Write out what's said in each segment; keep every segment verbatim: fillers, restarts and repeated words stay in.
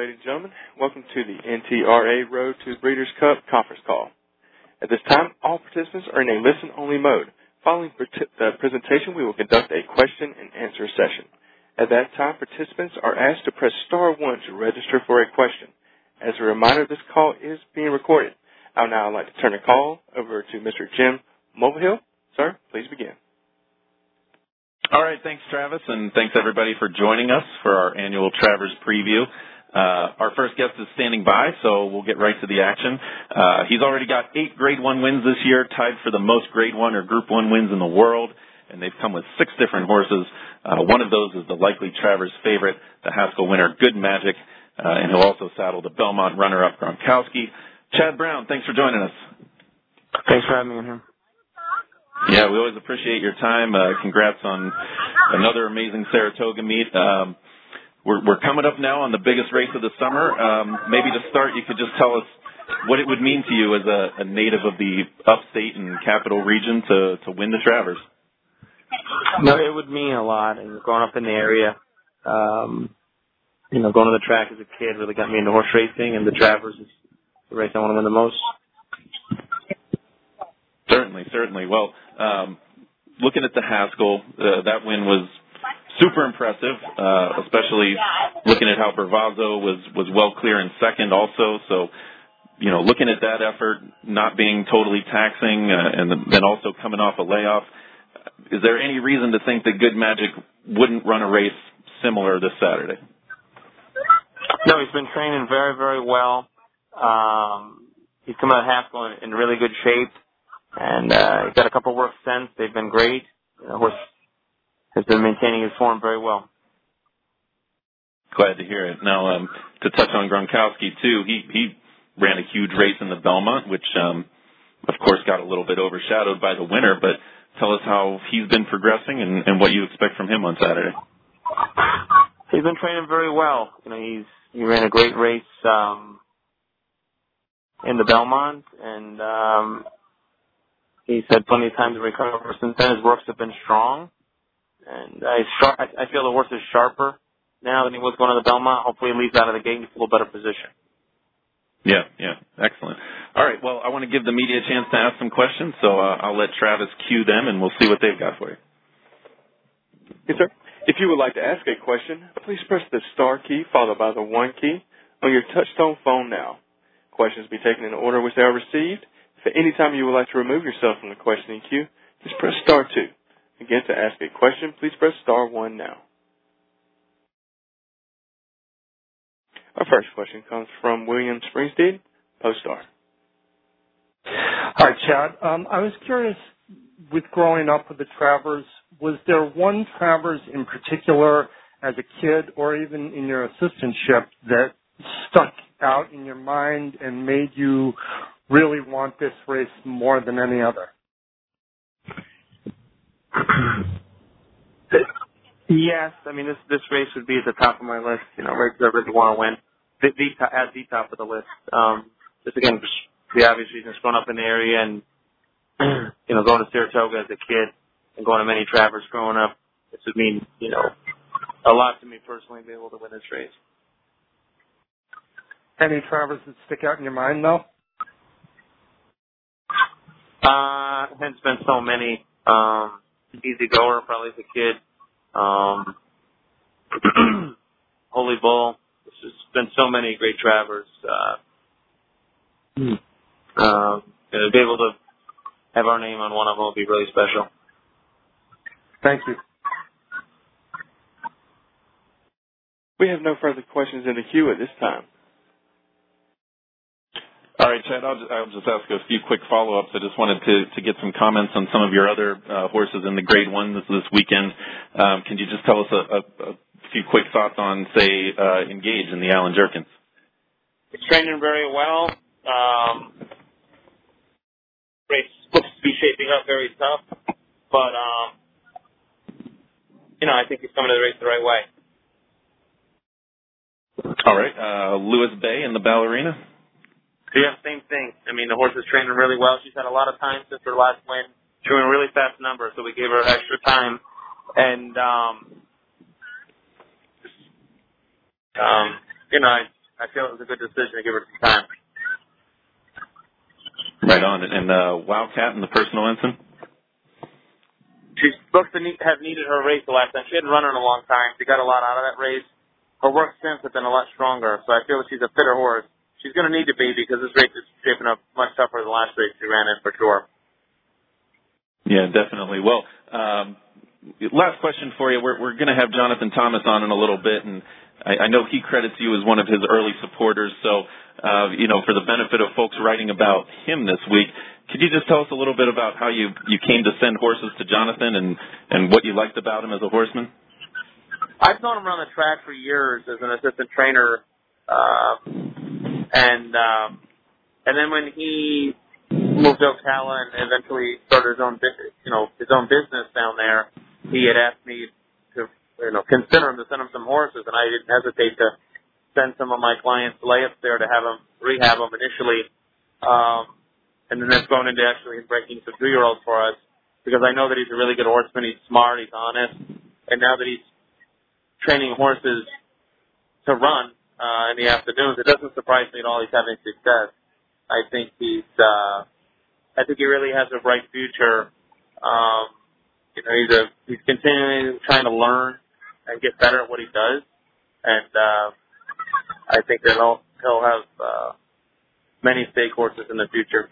ladies and gentlemen. Welcome to the N T R A Road to Breeders' Cup conference call. At this time, all participants are in a listen-only mode. Following the presentation, we will conduct a question-and-answer session. At that time, participants are asked to press star one to register for a question. As a reminder, this call is being recorded. I would now like to turn the call over to Mister Jim Mulvihill. Sir, please begin. All right, thanks, Travis, and thanks, everybody, for joining us for our annual Travers preview. Uh, our first guest is standing by, so we'll get right to the action. Uh, he's already got eight Grade one wins this year, tied for the most Grade one or Group one wins in the world, and they've come with six different horses. Uh, one of those is the likely Travers favorite, the Haskell winner, Good Magic, uh, and he'll also saddle the Belmont runner-up, Gronkowski. Chad Brown, thanks for joining us. Thanks for having me in here. Yeah, we always appreciate your time. Uh, congrats on another amazing Saratoga meet. Um, we're, we're coming up now on the biggest race of the summer. Um, maybe to start, you could just tell us what it would mean to you as a, a native of the upstate and capital region to, to win the Travers. No, it would mean a lot. And growing up in the area, um, you know, going to the track as a kid really got me into horse racing, and the Travers is the race I want to win the most. Certainly, certainly. Well, um, looking at the Haskell, uh, that win was super impressive, uh, especially looking at how Bravazzo was, was well clear in second also. So, you know, looking at that effort, not being totally taxing, uh, and then also coming off a layoff, is there any reason to think that Good Magic wouldn't run a race similar this Saturday? No, he's been training very, very well. Um, he's come out of Haskell in, in really good shape. And uh, he's got a couple of work since. They've been great. The horse has been maintaining his form very well. Glad to hear it. Now, um, to touch on Gronkowski, too, he, he ran a huge race in the Belmont, which, um, of course, got a little bit overshadowed by the winner. But tell us how he's been progressing and, and what you expect from him on Saturday. He's been training very well. You know, he's he ran a great race um, in the Belmont, and um, he's had plenty of time to recover since then. His works have been strong. And I, sharp, I feel the horse is sharper now than he was going to the Belmont. Hopefully he leaves out of the gate in a little better position. Yeah, yeah. Excellent. All right, well, I want to give the media a chance to ask some questions, so uh, I'll let Travis cue them, and we'll see what they've got for you. Yes, sir. If you would like to ask a question, please press the star key followed by the one key on your touch-tone phone now. Questions will be taken in the order which they are received. If at any time you would like to remove yourself from the questioning queue, just press star two. Again, to ask a question, please press star one now. Our first question comes from William Springsteen, Post-Star. Hi, Chad. Um, I was curious, with growing up with the Travers, was there one Travers in particular as a kid or even in your assistantship that stuck out in your mind and made you really want this race more than any other? Yes, I mean this this race would be at the top of my list. You know, races I really want to win. The, the, at the top of the list. Um, just again, just the obvious reasons, growing up in the area and you know going to Saratoga as a kid and going to many Travers growing up. This would mean you know a lot to me personally to be able to win this race. Any Travers that stick out in your mind, though? Uh, there's been so many. Um, Easy Goer, probably as a kid. Um, Holy Bull. There's just been so many great Travers. Uh, um, to be able to have our name on one of them will be really special. Thank you. We have no further questions in the queue at this time. All right, Chad, I'll just, I'll just ask a few quick follow-ups. I just wanted to, to get some comments on some of your other uh, horses in the Grade one this, this weekend. Um, can you just tell us a, a, a few quick thoughts on, say, uh, Engage in the Alan Jerkins? He's training very well. Um, race looks to be shaping up very tough. But, um, you know, I think he's coming to the race the right way. All right. Uh, Lewis Bay and the Ballerina? Yeah, same thing. I mean, the horse is training really well. She's had a lot of time since her last win. She ran a really fast number, so we gave her extra time. And, um, um, you know, I, I I feel it was a good decision to give her some time. Right on. And uh, Wildcat in the personal ensign? She's supposed to need, have needed her race the last time. She hadn't run her in a long time. She got a lot out of that race. Her work since has been a lot stronger, so I feel that she's a fitter horse. She's going to need to be because this race is shaping up much tougher than the last race she ran in for sure. Yeah, definitely. Well, um, last question for you. We're, we're going to have Jonathan Thomas on in a little bit, and I, I know he credits you as one of his early supporters. So, uh, you know, for the benefit of folks writing about him this week, could you just tell us a little bit about how you, you came to send horses to Jonathan and, and what you liked about him as a horseman? I've known him around the track for years as an assistant trainer, uh, and um, and then when he moved to Ocala and eventually started his own, you know, his own business down there, he had asked me to, you know, consider him to send him some horses, and I didn't hesitate to send some of my clients layups there to have him rehab them initially. Um, And then that's going into actually breaking some two-year-olds for us because I know that he's a really good horseman. He's smart. He's honest. And now that he's training horses to run uh, in the afternoons, it doesn't surprise me at all he's having success. I think he's, uh, I think he really has a bright future. Um, you know, he's a he's continually trying to learn and get better at what he does. And uh, I think that he'll he'll have uh, many stake horses in the future.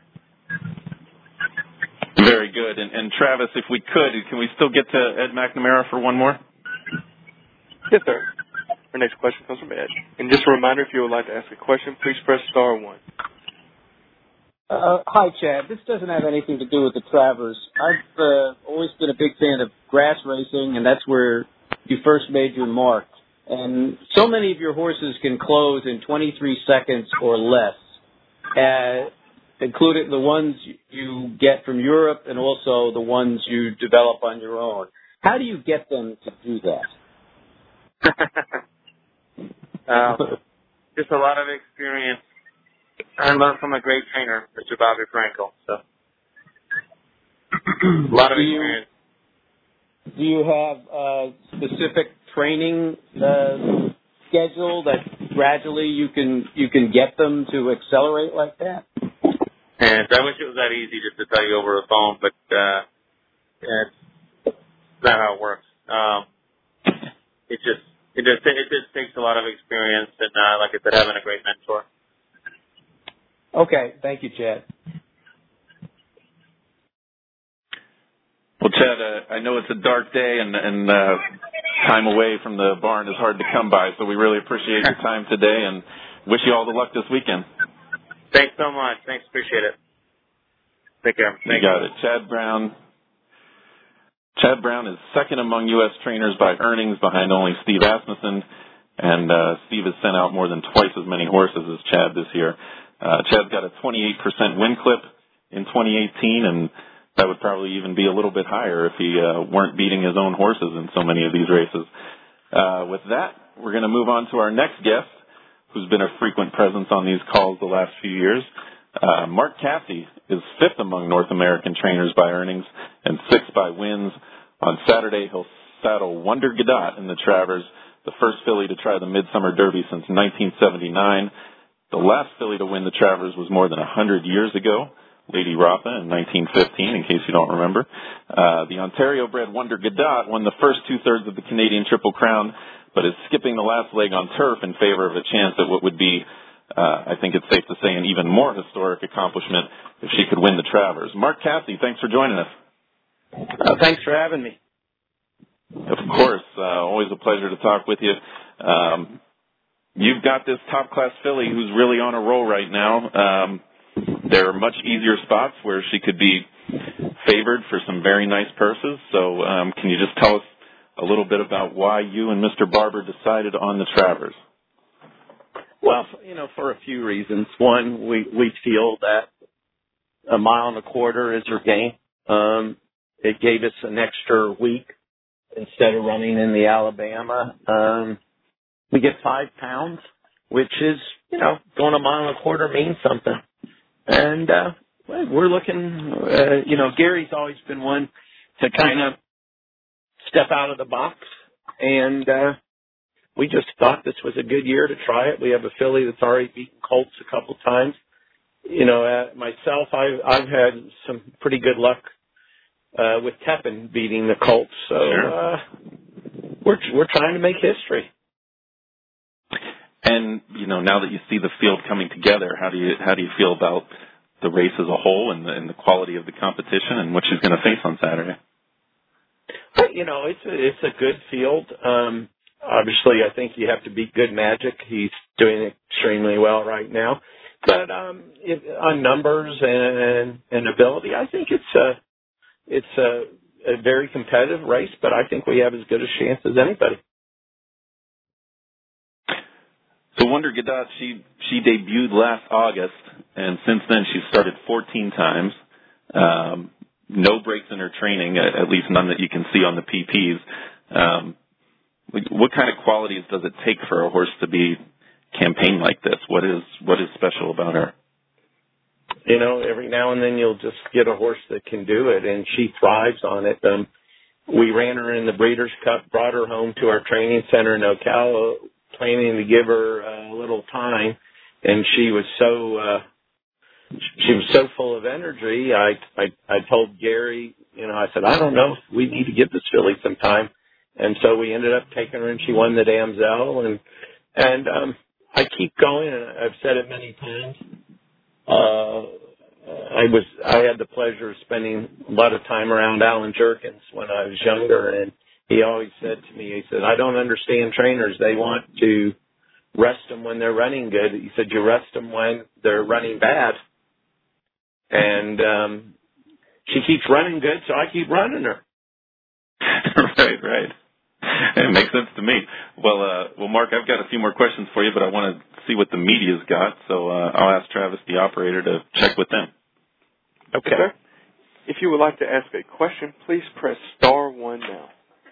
Very good. And, and Travis, if we could, can we still get to Ed McNamara for one more? Yes, sir. Our next question comes from Ed. And just a reminder, if you would like to ask a question, please press star one. Uh, hi, Chad. This doesn't have anything to do with the Travers. I've uh, always been a big fan of grass racing, and that's where you first made your mark. And so many of your horses can close in twenty-three seconds or less, uh, including the ones you get from Europe and also the ones you develop on your own. How do you get them to do that? um, just a lot of experience. I learned from a great trainer, Mister Bobby Frankel. So, a lot of do you, experience. Do you have a specific training uh, schedule that gradually you can you can get them to accelerate like that? And I wish it was that easy just to tell you over the phone, but uh, yeah, it's not how it works. Um, it just it just it just takes a lot of experience, and uh, like I said, having a great mentor. Okay, thank you, Chad. Well, Chad, uh, I know it's a dark day, and, and uh, time away from the barn is hard to come by, so we really appreciate your time today and wish you all the luck this weekend. Thanks so much. Thanks, appreciate it. Take care. You got it. Chad Brown. Chad Brown is second among U S trainers by earnings, behind only Steve Asmussen, and uh, Steve has sent out more than twice as many horses as Chad this year. Uh, Chad's got a twenty-eight percent win clip in twenty eighteen, and that would probably even be a little bit higher if he uh, weren't beating his own horses in so many of these races. Uh, with that, we're going to move on to our next guest, who's been a frequent presence on these calls the last few years. Uh, Mark Casse is fifth among North American trainers by earnings and sixth by wins. On Saturday, he'll saddle Wonder Gadot in the Travers, the first filly to try the Midsummer Derby since nineteen seventy-nine. The last filly to win the Travers was more than one hundred years ago, Lady Rotha in nineteen fifteen, in case you don't remember. Uh, the Ontario-bred Wonder Gadot won the first two-thirds of the Canadian Triple Crown, but is skipping the last leg on turf in favor of a chance at what would be, uh, I think it's safe to say, an even more historic accomplishment if she could win the Travers. Mark Casse, thanks for joining us. Uh, thanks for having me. Of course. Uh, always a pleasure to talk with you. Um, you've got this top-class filly who's really on a roll right now. Um, there are much easier spots where she could be favored for some very nice purses. So um, can you just tell us a little bit about why you and Mister Barber decided on the Travers? Well, you know, for a few reasons. One, we, we feel that a mile and a quarter is her game. Um, it gave us an extra week instead of running in the Alabama. Um, we get five pounds, which is, you know, going a mile and a quarter means something. And uh, we're looking, uh, you know, Gary's always been one to kind of step out of the box. And uh, we just thought this was a good year to try it. We have a filly that's already beaten colts a couple times. You know, uh, myself, I've, I've had some pretty good luck uh, with Tepin beating the colts. So uh, we're we're trying to make history. And you know, now that you see the field coming together, how do you how do you feel about the race as a whole and the, and the quality of the competition and what she's going to face on Saturday? You know, it's a, it's a good field. Um, obviously, I think you have to beat Good Magic. He's doing extremely well right now. But um, if, on numbers and, and ability, I think it's a it's a, a very competitive race. But I think we have as good a chance as anybody. So Wonder Gadot, she she debuted last August, and since then she's started fourteen times. Um, no breaks in her training, at least none that you can see on the P Ps. Um, what kind of qualities does it take for a horse to be campaign like this? What is what is special about her? You know, every now and then you'll just get a horse that can do it, and she thrives on it. Um, we ran her in the Breeders' Cup, brought her home to our training center in Ocala, planning to give her a little time, and she was so uh, she was so full of energy. I, I I told Gary, you know, I said, I don't know if we need to give this filly some time, and so we ended up taking her, and she won the Damsel, and and um, I keep going, and I've said it many times. Uh, I was I had the pleasure of spending a lot of time around Alan Jerkins when I was younger, and he always said to me, he said, I don't understand trainers. They want to rest them when they're running good. He said, you rest them when they're running bad. And um, she keeps running good, so I keep running her. Right, right. It makes sense to me. Well, uh, well, Mark, I've got a few more questions for you, but I want to see what the media's got, so uh, I'll ask Travis, the operator, to check with them. Okay. okay. If you would like to ask a question, please press star one now.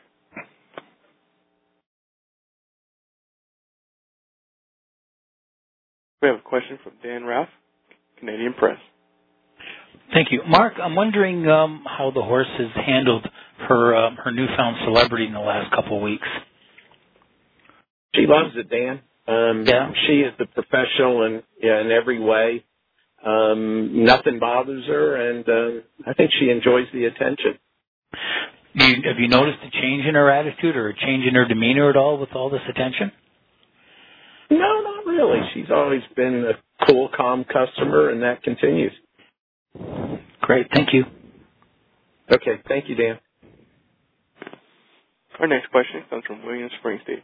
We have a question from Dan Ralph, Canadian Press. Thank you. Mark, I'm wondering um, how the horse has handled her uh, her newfound celebrity in the last couple of weeks. She loves it, Dan. Um, yeah. She is the professional in, yeah, in every way. Um, nothing bothers her, and uh, I think she enjoys the attention. Do you, have you noticed a change in her attitude or a change in her demeanor at all with all this attention? No, not really. She's always been a cool, calm customer, and that continues. Great. Thank you. Okay. Thank you, Dan. Our next question comes from William Springsteen.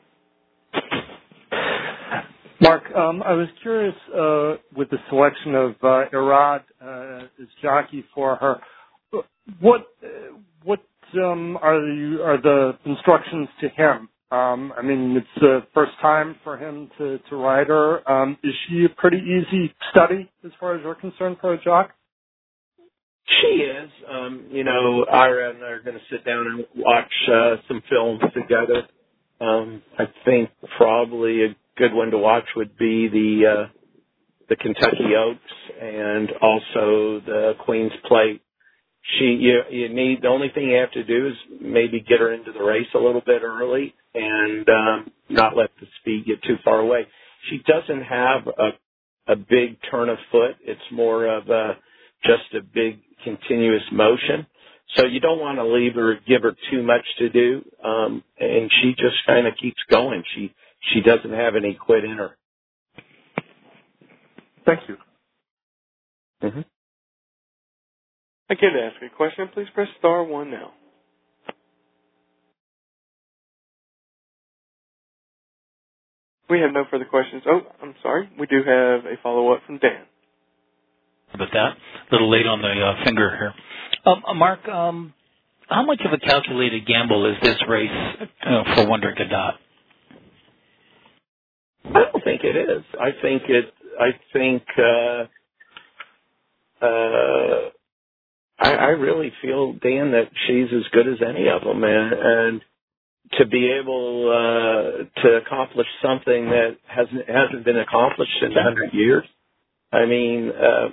Mark, um, I was curious uh, with the selection of uh, Irad uh, as jockey for her. What uh, what um, are the are the instructions to him? Um, I mean, it's the first time for him to, to ride her. Um, is she a pretty easy study as far as you're concerned for a jock? She is. Um, you know, Ira and I are going to sit down and watch uh, some films together. Um, I think probably a good one to watch would be the uh, the Kentucky Oaks and also the Queen's Plate. She, you, you need the only thing you have to do is maybe get her into the race a little bit early and um, not let the speed get too far away. She doesn't have a a big turn of foot. It's more of a just a big continuous motion. So you don't want to leave her, give her too much to do, um, and she just kind of keeps going. She she doesn't have any quit in her. Thank you. Mm-hmm. Again, to ask a question, please press star one now. We have no further questions. Oh, I'm sorry. We do have a follow-up from Dan. About that, a little late on the uh, finger here. Um, Mark, um, how much of a calculated gamble is this race uh, for Wonder Gadot? I don't think it is. I think it. I think. Uh, uh, I, I really feel, Dan, that she's as good as any of them, and, and to be able uh, to accomplish something that hasn't hasn't been accomplished in a hundred years. I mean, uh,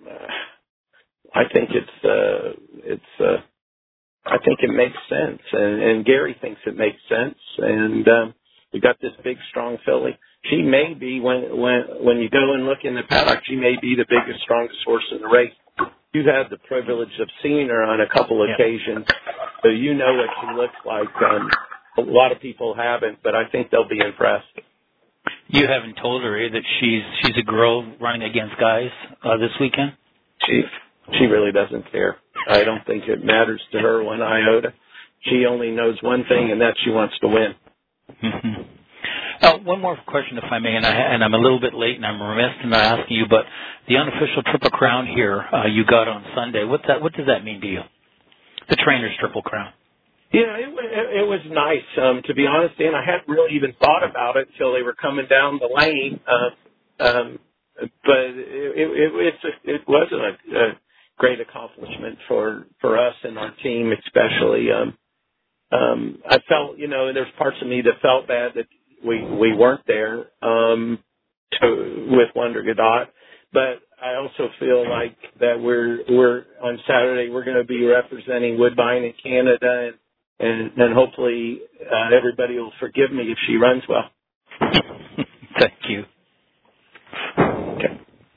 I think it's uh, it's. Uh, I think it makes sense, and, and Gary thinks it makes sense, and um, We got this big, strong filly. She may be, when when when you go and look in the paddock, she may be the biggest, strongest horse in the race. You've had the privilege of seeing her on a couple Yeah. occasions, so you know what she looks like. Um, a lot of people haven't, but I think they'll be impressed. You haven't told her eh, that she's she's a girl running against guys uh, this weekend? She she really doesn't care. I don't think it matters to her one iota. She only knows one thing, and that she wants to win. Mm-hmm. Uh, one more question, if I may, and, I, and I'm a little bit late, and I'm remiss in not asking you, but the unofficial Triple Crown here uh, you got on Sunday, what that what does that mean to you? The trainer's Triple Crown. Yeah, it, it, it was nice. Um, to be honest, Dan, I hadn't really even thought about it until they were coming down the lane. Uh, um, but it, it, it's a, it was a, a great accomplishment for, for us and our team, especially. Um, um, I felt, you know, there's parts of me that felt bad that we we weren't there um, to, with Wonder Godot, but I also feel like that we're we're on Saturday we're going to be representing Woodbine in Canada, and and, and hopefully uh, everybody will forgive me if she runs well. Thank you. Okay.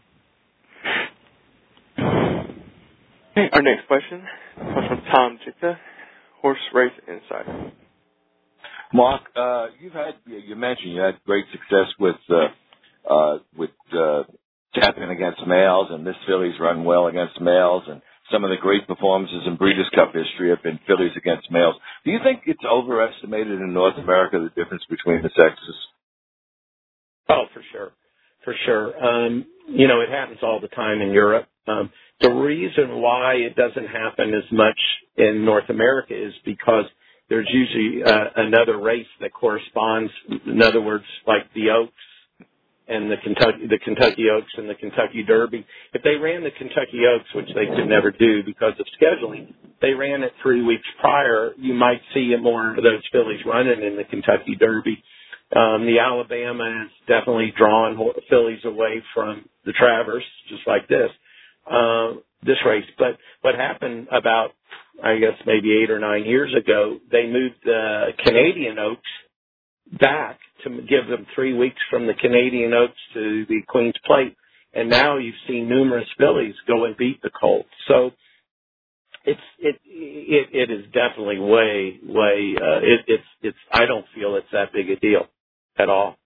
Okay, our next question comes from Tom Jitka, Horse Race Insider. Mark, uh, you've had you mentioned you had great success with uh, uh, with uh, tapping against males, and this filly's run well against males, and some of the great performances in Breeders' Cup history have been fillies against males. Do you think it's overestimated in North America, the difference between the sexes? Oh, for sure, for sure. Um, you know, it happens all the time in Europe. Um, the reason why it doesn't happen as much in North America is because there's usually uh, another race that corresponds. In other words, like the Oaks and the Kentucky, the Kentucky Oaks and the Kentucky Derby. If they ran the Kentucky Oaks, which they could never do because of scheduling, they ran it three weeks prior, you might see more of those fillies running in the Kentucky Derby. Um, the Alabama has definitely drawn fillies away from the Travers, just like this, uh, this race. But what happened about, I guess, maybe eight or nine years ago, they moved the Canadian Oaks back to give them three weeks from the Canadian Oaks to the Queen's Plate. And now you've seen numerous fillies go and beat the Colts. So it's, it, it, it is definitely way, way, uh, it, it's, it's, I don't feel it's that big a deal at all.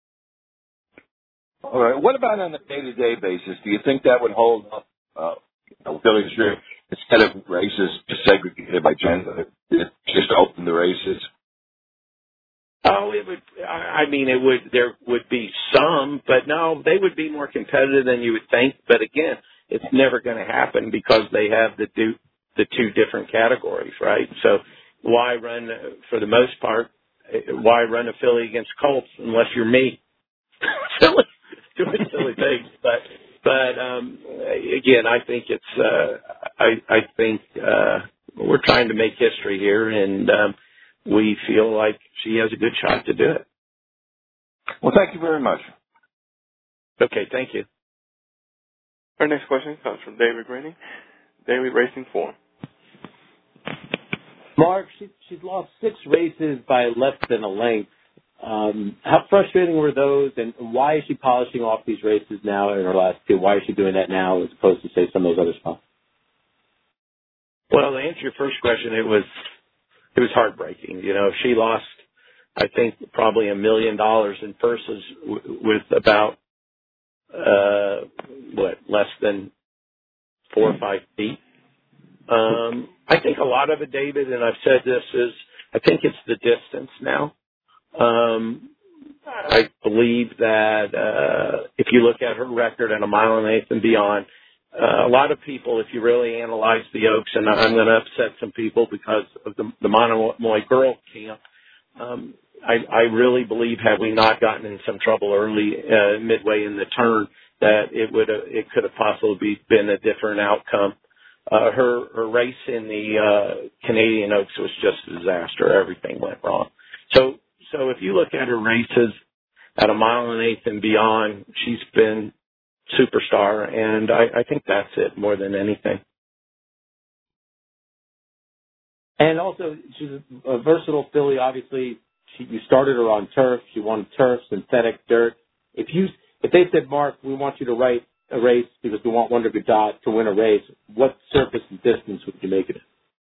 All right. What about on a day-to-day basis? Do you think that would hold up? Uh, you know, fillies instead of races just segregated by gender, just open the races. Oh, it would. I mean, it would. There would be some, but no, they would be more competitive than you would think. But again, it's never going to happen because they have the do, the two different categories, right? So why run for the most part? Why run a filly against Colts unless you're me? silly, doing silly things. But but um, again, I think it's. Uh, I I think uh, we're trying to make history here, and. Um, We feel like she has a good shot to do it. Well, thank you very much. Okay, thank you. Our next question comes from David Rennie, Daily Racing Form. Mark, she, she's lost six races by less than a length. Um, how frustrating were those, and why is she polishing off these races now in her last two? Why is she doing that now as opposed to, say, some of those other spots? Well, to answer your first question, it was it was heartbreaking. You know, she lost, I think, probably a million dollars in purses w- with about uh, what less than four or five feet. Um, I think a lot of it, David, and I've said this, is I think it's the distance now. Um, I believe that uh, if you look at her record at a mile and eighth and beyond, uh, a lot of people, if you really analyze the Oaks, and I'm going to upset some people because of the, the Monomoy girl camp, um, I, I really believe had we not gotten in some trouble early, uh, midway in the turn, that it would have, it could have possibly been a different outcome. Uh, her, her race in the uh, Canadian Oaks was just a disaster. Everything went wrong. So, so if you look at her races at a mile and eighth and beyond, she's been superstar, and I, I think that's it more than anything. And also, she's a versatile filly. Obviously, She, you started her on turf. She won turf, synthetic, dirt. If you, if they said, Mark, we want you to write a race because we want Wonder Gadot to win a race, what surface and distance would you make it?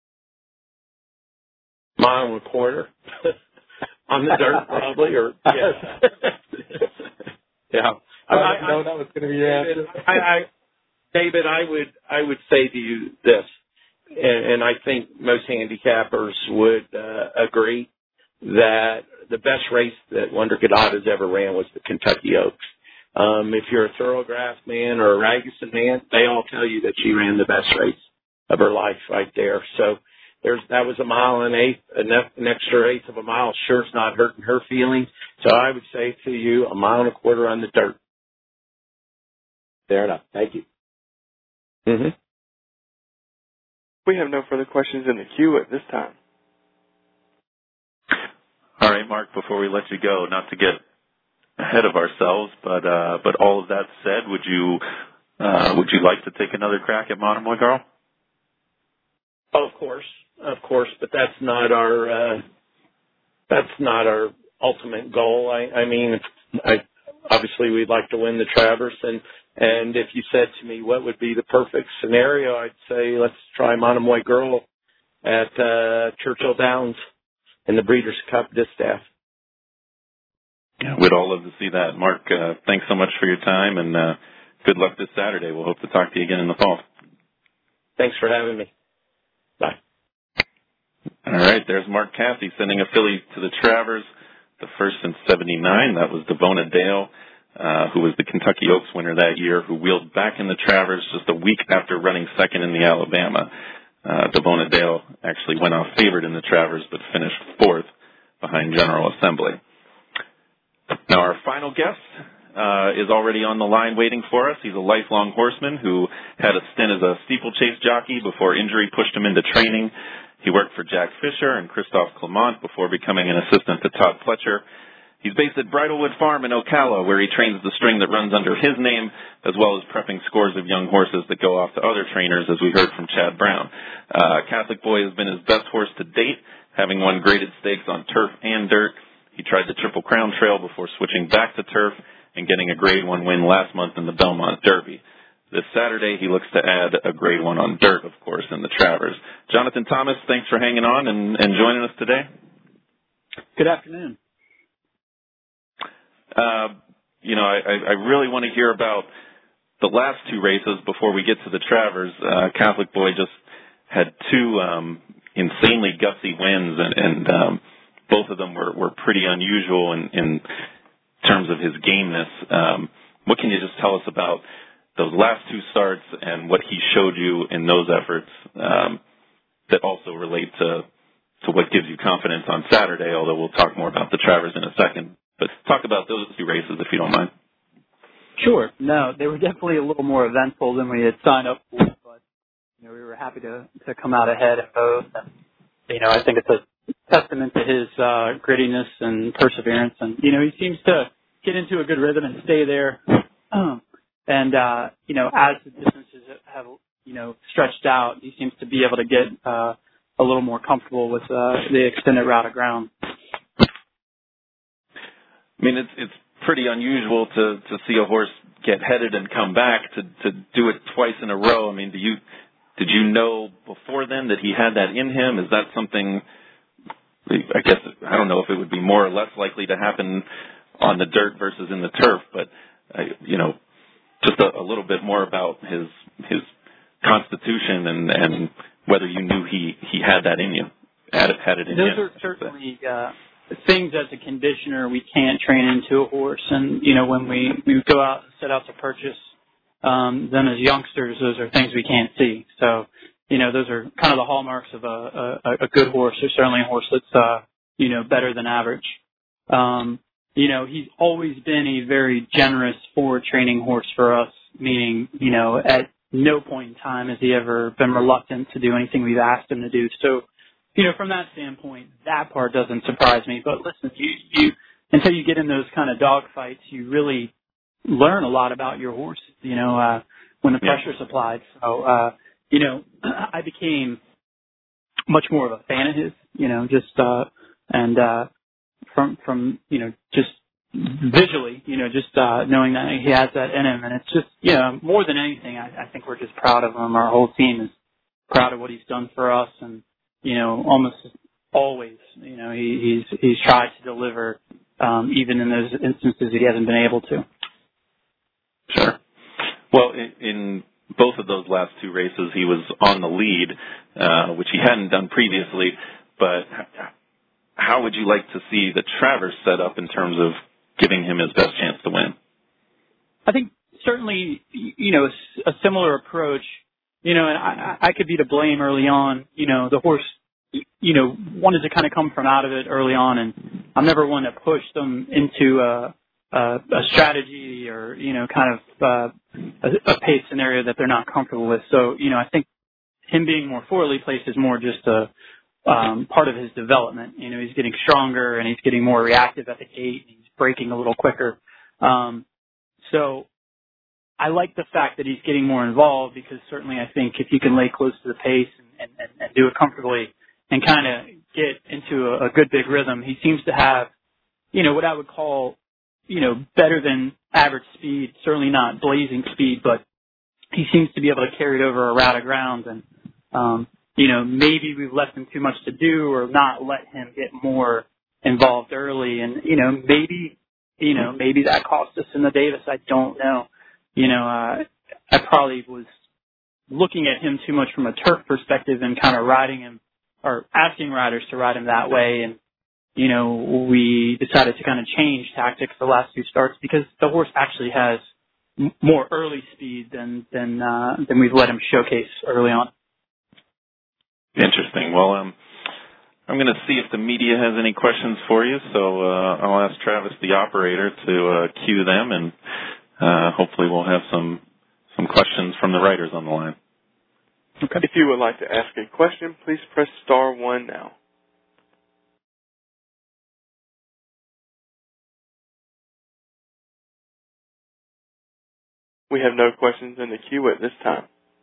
Mile and a quarter. On the dirt, probably, or yeah. yeah. I, I know that was going to be your answer. I, I, David, I would, I would say to you this, and, and I think most handicappers would uh, agree that the best race that Wonder Gadot has ever ran was the Kentucky Oaks. Um, if you're a Thoroughgrass man or a Ragusan man, they all tell you that she ran the best race of her life right there. So there's that was a mile and eighth, an, an extra eighth of a mile. Sure, it's not hurting her feelings. So I would say to you, a mile and a quarter on the dirt. Fair enough. Thank you. Mm-hmm. We have no further questions in the queue at this time. All right, Mark, before we let you go, not to get ahead of ourselves, but uh, but all of that said, would you uh, would you like to take another crack at Monomoy Girl? Oh, of course, of course, but that's not our uh, that's not our ultimate goal. I, I mean, I, obviously we'd like to win the Travers, and and if you said to me what would be the perfect scenario, I'd say let's try Monomoy Girl at uh, Churchill Downs in the Breeders' Cup Distaff. Yeah, we'd all love to see that. Mark, uh, thanks so much for your time, and uh, good luck this Saturday. We'll hope to talk to you again in the fall. Thanks for having me. Bye. All right, there's Mark Cathey sending a filly to the Travers, the first since seventy-nine. That was Devona Dale, uh, who was the Kentucky Oaks winner that year, who wheeled back in the Travers just a week after running second in the Alabama. Uh, Devona Dale actually went off favored in the Travers, but finished fourth behind General Assembly. Now, our final guest uh, is already on the line waiting for us. He's a lifelong horseman who had a stint as a steeplechase jockey before injury pushed him into training. He worked for Jack Fisher and Christophe Clement before becoming an assistant to Todd Fletcher. He's based at Bridlewood Farm in Ocala, where he trains the string that runs under his name, as well as prepping scores of young horses that go off to other trainers, as we heard from Chad Brown. Uh, Catholic Boy has been his best horse to date, having won graded stakes on turf and dirt. He tried the Triple Crown Trail before switching back to turf and getting a Grade one win last month in the Belmont Derby. This Saturday, he looks to add a Grade one on dirt, of course, in the Travers. Jonathan Thomas, thanks for hanging on and, and joining us today. Good afternoon. Uh, you know, I, I really want to hear about the last two races before we get to the Travers. Uh, Catholic Boy just had two um, insanely gutsy wins, and, and um, both of them were, were pretty unusual in, in terms of his gameness. Um, what can you just tell us about those last two starts and what he showed you in those efforts um, that also relate to, to what gives you confidence on Saturday, although we'll talk more about the Travers in a second. But talk about those two races, if you don't mind. Sure. No, they were definitely a little more eventful than we had signed up for, but you know, we were happy to to come out ahead in both. And, you know, I think it's a testament to his uh, grittiness and perseverance. And you know, he seems to get into a good rhythm and stay there. and uh, you know, as the distances have you know stretched out, he seems to be able to get uh, a little more comfortable with uh, the extended route of ground. I mean, it's it's pretty unusual to, to see a horse get headed and come back to, to do it twice in a row. I mean, do you did you know before then that he had that in him? Is that something? I guess I don't know if it would be more or less likely to happen on the dirt versus in the turf, but uh, you know, just a, a little bit more about his his constitution and, and whether you knew he, he had that in you, had it had it in Those him. Those are certainly. Uh, things as a conditioner we can't train into a horse, and you know when we we go out and set out to purchase um them as youngsters, those are things we can't see. So you know those are kind of the hallmarks of a a, a good horse. There's certainly a horse that's uh you know better than average. Um you know he's always been a very generous forward training horse for us, meaning you know at no point in time has he ever been reluctant to do anything we've asked him to do. So you know, from that standpoint, that part doesn't surprise me. But listen, you, you until you get in those kind of dog fights, you really learn a lot about your horse, you know, uh, when the pressure's applied. So, uh, you know, I became much more of a fan of his, you know, just, uh, and, uh, from from you know just visually, you know, just uh, knowing that he has that in him, and it's just you know more than anything, I, I think we're just proud of him. Our whole team is proud of what he's done for us, and you know, almost always, you know, he, he's he's tried to deliver, um, even in those instances he hasn't been able to. Sure. Well, in, in both of those last two races, he was on the lead, uh, which he hadn't done previously. But how would you like to see the Travers set up in terms of giving him his best chance to win? I think certainly, you know, a, a similar approach. You know, and I, I could be to blame early on. You know, the horse, you know, wanted to kind of come from out of it early on, and I'm never one to push them into a, a, a strategy or, you know, kind of uh, a, a pace scenario that they're not comfortable with. So, you know, I think him being more forwardly placed is more just a um, part of his development. You know, he's getting stronger and he's getting more reactive at the gate. And he's braking a little quicker. Um, so. I like the fact that he's getting more involved because certainly I think if you can lay close to the pace and, and, and do it comfortably and kind of get into a, a good big rhythm, he seems to have, you know, what I would call, you know, better than average speed, certainly not blazing speed, but he seems to be able to carry it over a route of ground. And, um, you know, maybe we've left him too much to do or not let him get more involved early. And, you know, maybe, you know, maybe that cost us in the Davis. I don't know. You know, uh, I probably was looking at him too much from a turf perspective and kind of riding him or asking riders to ride him that way. And, you know, we decided to kind of change tactics the last two starts because the horse actually has m- more early speed than, than, uh, than we've let him showcase early on. Interesting. Well, um, I'm going to see if the media has any questions for you. So, uh, I'll ask Travis, the operator, to, uh, cue them and, Uh, hopefully we'll have some some questions from the writers on the line. Okay. If you would like to ask a question, please press star one now. We have no questions in the queue at this time.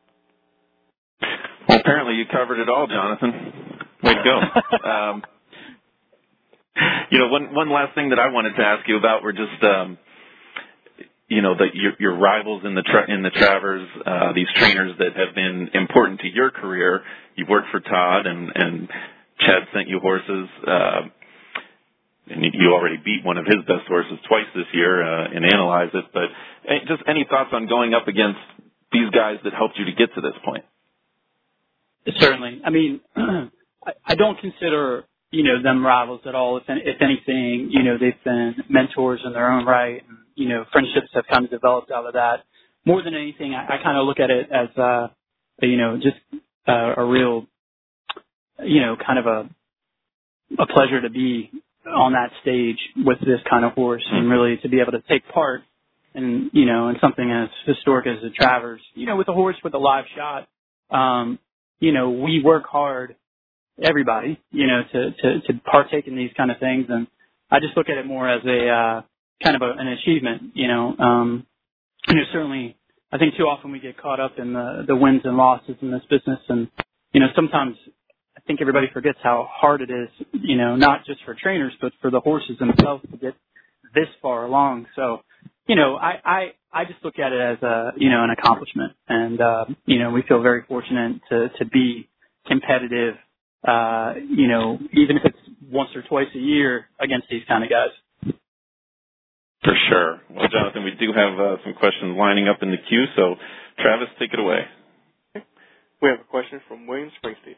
Well, apparently you covered it all, Jonathan. Way to go. um, you know, one one last thing that I wanted to ask you about were just um, you know, the, your, your rivals in the tra- in the Travers, uh, these trainers that have been important to your career. You've worked for Todd, and, and Chad sent you horses, uh, and you already beat one of his best horses twice this year uh, and Analyze It. But just any thoughts on going up against these guys that helped you to get to this point? Certainly. I mean, I, I don't consider, you know, them rivals at all. If, if anything, you know, they've been mentors in their own right. And, you know, friendships have kind of developed out of that. More than anything, I, I kind of look at it as, uh, you know, just uh, a real, you know, kind of a a pleasure to be on that stage with this kind of horse and really to be able to take part in, you know, in something as historic as the Travers. You know, with a horse with a live shot, um, you know, we work hard, everybody, you know, to, to, to partake in these kind of things. And I just look at it more as a, uh, kind of a, an achievement, you know. Um, you know, certainly, I think too often we get caught up in the, the wins and losses in this business. And, you know, sometimes I think everybody forgets how hard it is, you know, not just for trainers, but for the horses themselves to get this far along. So, you know, I, I, I just look at it as a, you know, an accomplishment. And, uh, you know, we feel very fortunate to, to be competitive, uh, you know, even if it's once or twice a year against these kind of guys. For sure. Well, Jonathan, we do have uh, some questions lining up in the queue, so Travis, take it away. We have a question from William Springsteen.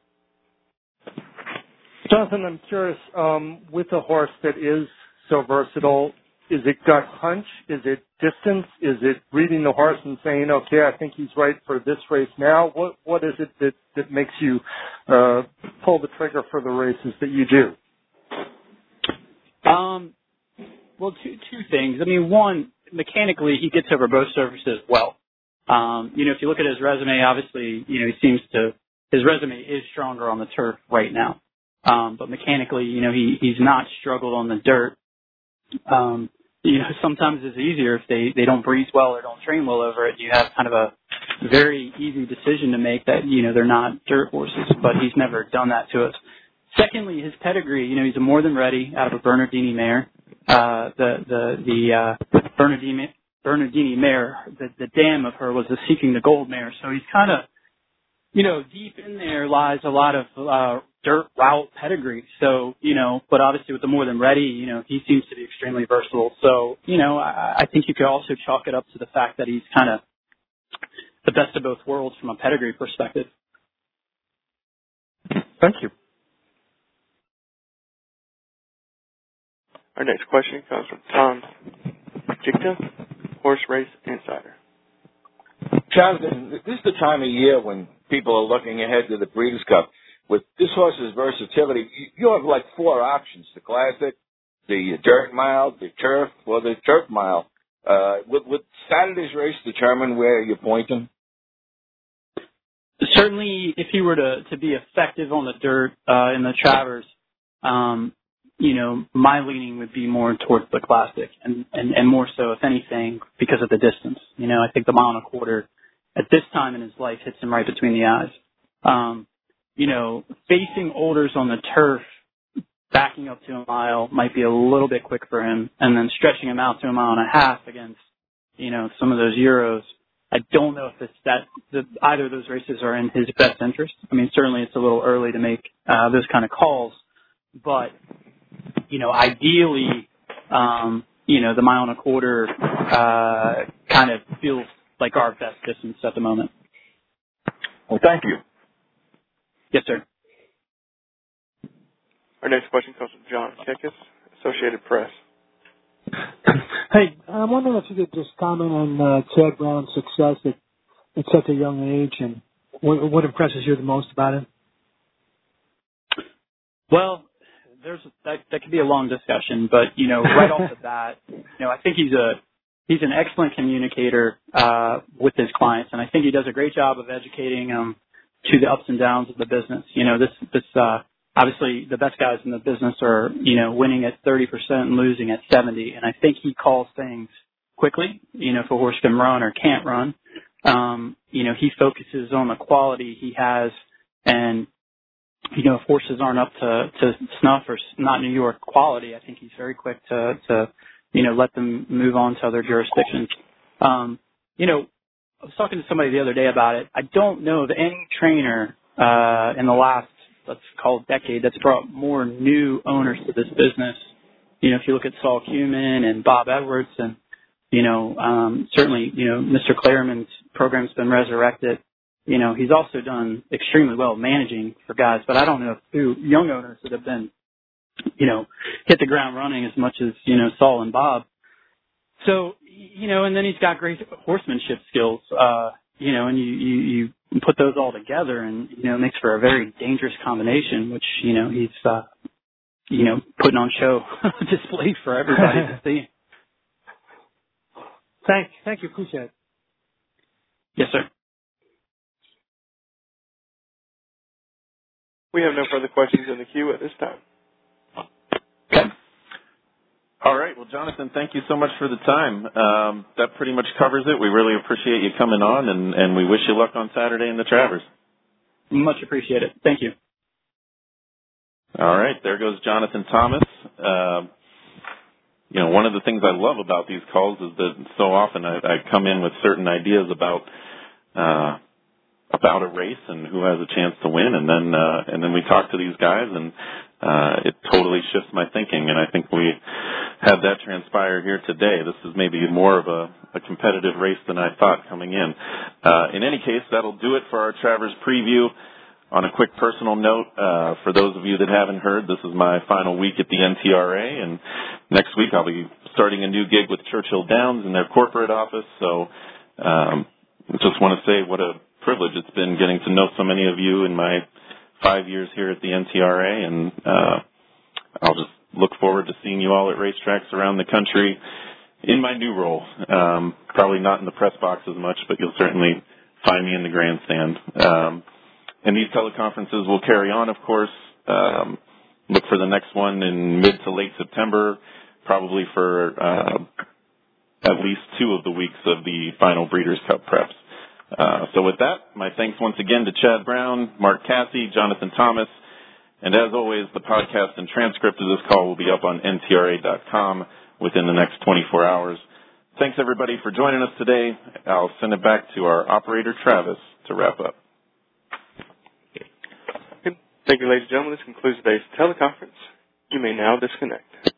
Jonathan, I'm curious, um, with a horse that is so versatile, is it gut hunch? Is it distance? Is it reading the horse and saying, okay, I think he's right for this race now? What What is it that, that makes you uh, pull the trigger for the races that you do? Um, well, two two things. I mean, one, mechanically, he gets over both surfaces well. Um, you know, if you look at his resume, obviously, you know, he seems to, his resume is stronger on the turf right now. Um, but mechanically, you know, he, he's not struggled on the dirt. Um, you know, sometimes it's easier if they, they don't breeze well or don't train well over it. You have kind of a very easy decision to make that, you know, they're not dirt horses, but he's never done that to us. secondly, his pedigree. You know, he's a more than ready out of a Bernardini mare. Uh, the the the uh, Bernardini Bernardini mare, the, the dam of her was the Seeking the Gold mare. So he's kind of, you know, deep in there lies a lot of uh, dirt route pedigree. So, you know, but obviously with the more than ready, you know, he seems to be extremely versatile. So, you know, I, I think you could also chalk it up to the fact that he's kind of the best of both worlds from a pedigree perspective. Thank you. Our next question comes from Tom Jicka, Horse Race Insider. Jonathan, this is the time of year when people are looking ahead to the Breeders' Cup. With this horse's versatility, you have like four options: the Classic, the Dirt Mile, the Turf, or the Turf Mile. Uh, would, would Saturday's race determine where you point him? Certainly, if he were to, to be effective on the dirt uh, in the Travers, um, you know, my leaning would be more towards the Classic, and, and, and more so, if anything, because of the distance. You know, I think the mile and a quarter at this time in his life hits him right between the eyes. Um, you know, facing Olders on the turf, backing up to a mile might be a little bit quick for him, and then stretching him out to a mile and a half against, you know, some of those Euros. I don't know if it's that the, either of those races are in his best interest. I mean, certainly it's a little early to make uh, those kind of calls, but you know, ideally, um, you know, the mile and a quarter uh, kind of feels like our best distance at the moment. Well, thank you. Yes, sir. Our next question comes from John Kekis, Associated Press. Hey, I'm wondering if you could just comment on uh, Chad Brown's success at, at such a young age, and what, what impresses you the most about him? Well, there's that that could be a long discussion, but you know, right off the bat, you know, I think he's a he's an excellent communicator uh, with his clients, and I think he does a great job of educating them to the ups and downs of the business. You know, this this uh, obviously the best guys in the business are, you know, winning at thirty percent and losing at seventy, and I think he calls things quickly. You know, if a horse can run or can't run, um, you know, he focuses on the quality he has, and you know, if horses aren't up to, to snuff or not New York quality, I think he's very quick to, to, you know, let them move on to other jurisdictions. Um, you know, I was talking to somebody the other day about it. I don't know of any trainer, uh, in the last, let's call it decade, that's brought more new owners to this business. You know, if you look at Saul Cumin and Bob Edwards and, you know, um, certainly, you know, Mister Claremon's program's been resurrected. You know, he's also done extremely well managing for guys, but I don't know if two young owners that have been, you know, hit the ground running as much as, you know, Saul and Bob. So, you know, and then he's got great horsemanship skills, uh, you know, and you, you, you put those all together and, you know, it makes for a very dangerous combination, which, you know, he's, uh, you know, putting on show display for everybody to see. Thank, thank you. Appreciate it. Yes, sir. We have no further questions in the queue at this time. Okay. All right. Well, Jonathan, thank you so much for the time. Um, that pretty much covers it. We really appreciate you coming on, and, and we wish you luck on Saturday in the Travers. Much appreciated. Thank you. All right. There goes Jonathan Thomas. Uh, you know, one of the things I love about these calls is that so often I, I come in with certain ideas about uh, about a race and who has a chance to win, and then uh, and then we talk to these guys, and uh, it totally shifts my thinking. And I think we had that transpire here today. This is maybe more of a, a competitive race than I thought coming in. Uh, in any case, that'll do it for our Travers preview. On a quick personal note, uh, for those of you that haven't heard, this is my final week at the N T R A, and next week I'll be starting a new gig with Churchill Downs in their corporate office. So um, just want to say what a privilege it's been getting to know so many of you in my five years here at the N T R A, and uh, I'll just look forward to seeing you all at racetracks around the country in my new role. Um, probably not in the press box as much, but you'll certainly find me in the grandstand. Um, and these teleconferences will carry on, of course. Um, look for the next one in mid to late September, probably for uh, at least two of the weeks of the final Breeders' Cup preps. Uh, so with that, my thanks once again to Chad Brown, Mark Casse, Jonathan Thomas, And as always, the podcast and transcript of this call will be up on N T R A dot com within the next twenty-four hours. Thanks, everybody, for joining us today. I'll send it back to our operator, Travis, to wrap up. Thank you, ladies and gentlemen. This concludes today's teleconference. You may now disconnect.